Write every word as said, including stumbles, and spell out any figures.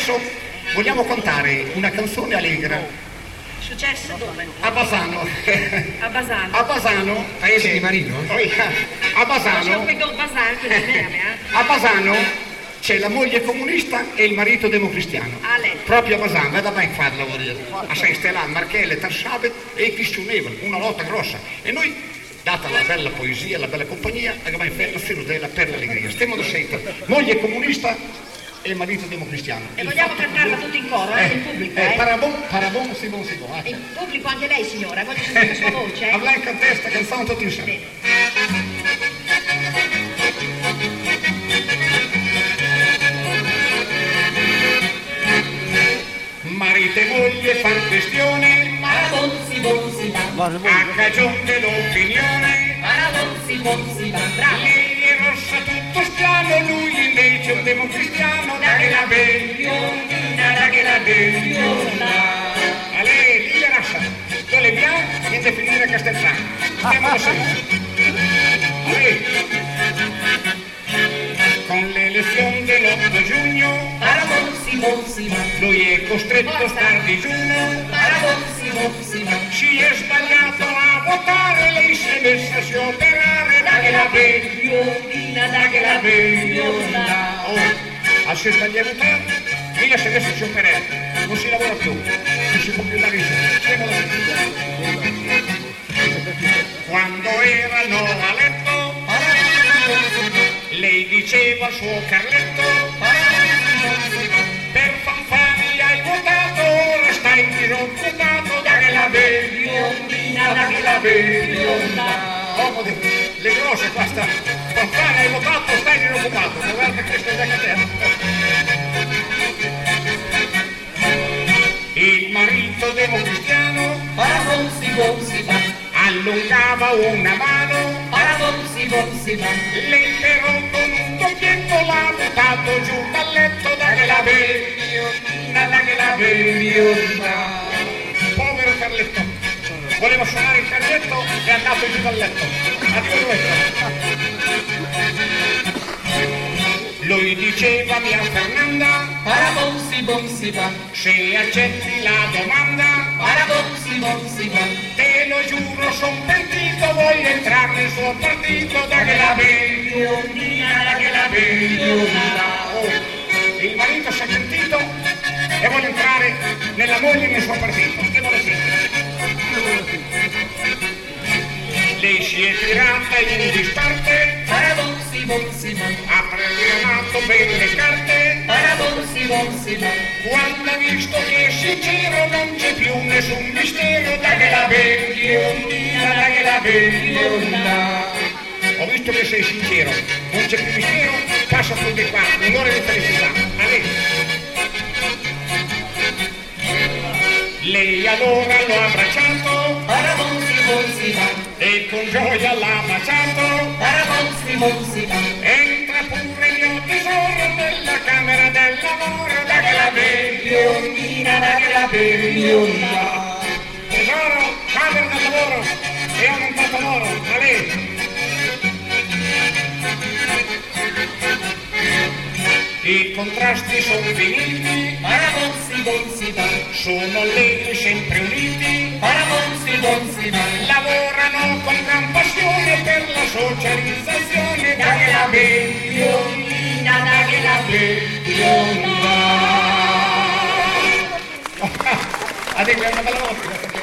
adesso vogliamo cantare una canzone allegra. Successo dove? A Basano. A Basano. A Basano, paese di Marino? A Basano. A Basano c'è la moglie comunista e il marito democristiano. Ah, lei. Proprio a Basano, vada ben fare lavoro. A San Stellan, Marchelle, Tarsabet e Cristiunevole, una lotta grossa. E noi, data la bella poesia, la bella compagnia, abbiamo fatto la della per l'allegria. Stiamo da sempre. Moglie comunista e marito democristiano. E vogliamo cantarla tutti in coro, eh, in pubblico, eh? eh parabon, parabon, si bon, si bon. In pubblico anche lei, signora, voglio sentire la sua voce, eh? A Blanca testa, canzone tutti insieme. Marito e moglie fan questione, Parabon, si bon, si va. a cagion dell'opinione, Parabon, si bon, si va. Bravo. lei è rossa tutto spiano, lui invece è un democristiano, da che la bellona, da che la bellona. A lei, lì la rascia, tu le bianche, niente finire a Castelfranco. Stiamo da sempre. A lei. Con l'elezione dell'otto giugno, Parabon, si bon, si va. lui è costretto a star digiuno. Parabon, si bon, si va. Si è sbagliato a votare, lei si è messa a scioperare, da che la bellona, da che la bellona. Oh, al si è sbagliato a votare, lei si è messa a scioperare, non si lavora più, non si può più dare in quando erano a letto, lei diceva al suo Carletto, per Fanfani hai votato, ora stai disoccupato, da che la bellona, da che la bellona. Oh, le grosse qua sta, Fanfani hai votato, stai disoccupato, guarda che stai da catena. Il marito democristiano, Parabon, si bon, si va. allungava una mano, Parabon, si bon, si va. lei però con un doppietto l'ha buttato giù dal letto, da che la bellona, da che la bellona. Povero Carletto, voleva suonare il carletto e è andato giù dal letto. Addio Carletto. Lui diceva mia Fernanda, Parabon, si bon, si va. se accetti la domanda, Parabon, si bon, si va. te lo giuro son pentito, voglio entrare nel suo partito, da che la bellona, da che la bellona. Oh, il marito si è pentito e vuole entrare nella moglie nel suo partito. Che vuole sentire? Lei si è tirata in disparte, Parabon, si bon, si va. ha presionato bene le carte, Parabon, si bon, si va. quando ha visto che è sincero non c'è più nessun mistero, da che la bellona, da che la bellona. Ho visto che sei sincero, non c'è più mistero, passa tu di qua, un'ora di felicità. A lei. Lei allora lo ha abbracciato Parabon, si bon, si va. e con gioia l'ha baciato. Parabon, si bon, si va. Entra pure mio tesoro nella camera del lavoro, da che la bellona, da che la bellona. Tesoro, camera del lavoro, e ho montato l'oro, a lei. I contrasti sono finiti, Parabon, si bon, si va. sono allegri sempre uniti, Parabon, si bon, si va. lavorano con gran passione per la socializzazione, da che la bellona, da che la bellona. Ah, è una bella volta.